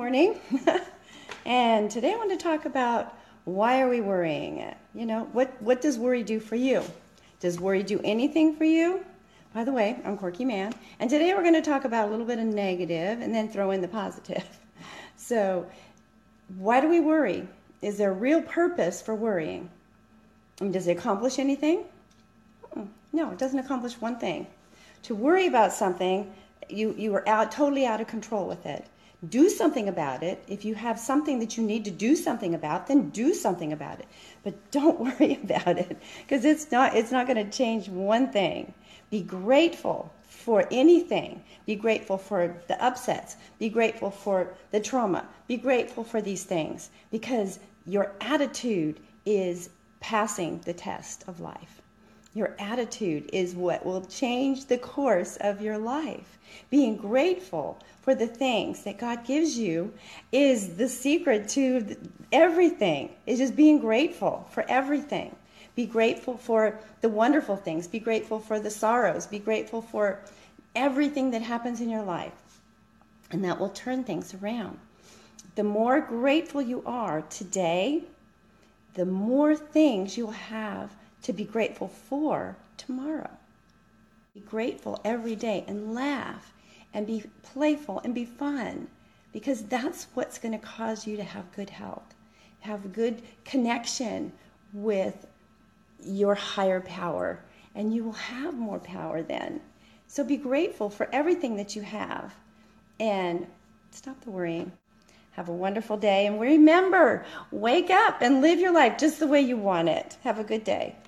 morning. And today I want to talk about why are we worrying? You know, what does worry do for you? Does worry do anything for you? By the way, I'm Quirky Man, and today we're going to talk about a little bit of negative and then throw in the positive. So, why do we worry? Is there a real purpose for worrying? I mean, does it accomplish anything? No, it doesn't accomplish one thing. To worry about something, you are totally out of control with it. Do something about it. If you have something that you need to do something about, then do something about it. But don't worry about it, because it's not going to change one thing. Be grateful for anything. Be grateful for the upsets. Be grateful for the trauma. Be grateful for these things, because your attitude is passing the test of life. Your attitude is what will change the course of your life. Being grateful for the things that God gives you is the secret to everything. It's just being grateful for everything. Be grateful for the wonderful things. Be grateful for the sorrows. Be grateful for everything that happens in your life. And that will turn things around. The more grateful you are today, the more things you'll have to be grateful for tomorrow. Be grateful every day and laugh and be playful and be fun, because that's what's going to cause you to have good health, have good connection with your higher power, and you will have more power then. So be grateful for everything that you have and stop the worrying. Have a wonderful day, and remember, wake up and live your life just the way you want it. Have a good day.